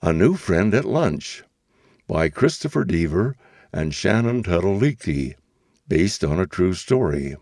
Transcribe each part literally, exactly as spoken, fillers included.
A New Friend at Lunch by Christopher Deaver and Shannon Tuttle Leakey, based on a true story.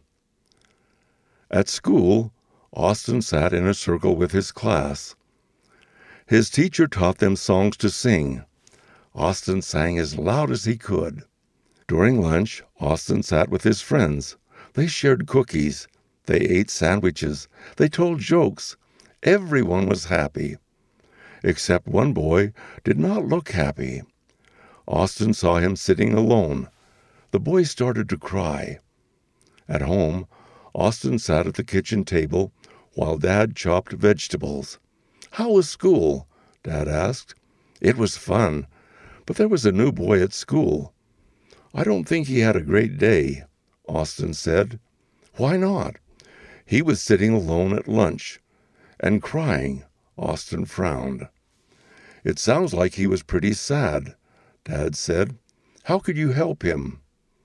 At school, Austin sat in a circle with his class. His teacher taught them songs to sing. Austin sang as loud as he could. During lunch, Austin sat with his friends. They shared cookies. They ate sandwiches. They told jokes. Everyone was happy. Except one boy did not look happy. Austin saw him sitting alone. The boy started to cry. At home, Austin sat at the kitchen table while Dad chopped vegetables. "How was school?" Dad asked. "It was fun, but there was a new boy at school." "I don't think he had a great day," Austin said. "Why not?" "He was sitting alone at lunch and crying." Austin frowned. "It sounds like he was pretty sad," Dad said. "How could you help him?"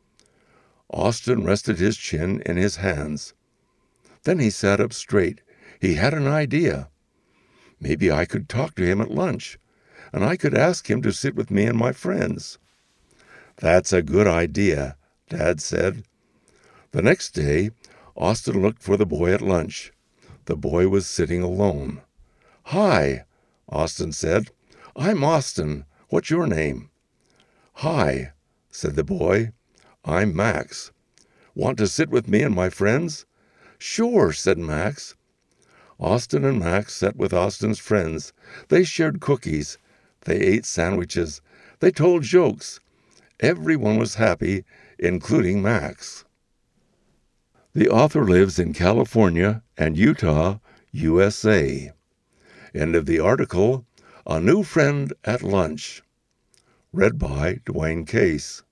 Austin rested his chin in his hands. Then he sat up straight. He had an idea. Maybe I could talk to him at lunch, and I could ask him to sit with me and my friends. "That's a good idea," Dad said. The next day, Austin looked for the boy at lunch. The boy was sitting alone. "Hi," Austin said. "I'm Austin. What's your name?" "Hi," said the boy. "I'm Max. Want to sit with me and my friends?" "Sure," said Max. Austin and Max sat with Austin's friends. They shared cookies. They ate sandwiches. They told jokes. Everyone was happy, including Max. The author lives in California and Utah, U S A. End of the article, A New Friend at Lunch. Read by Dwayne Case.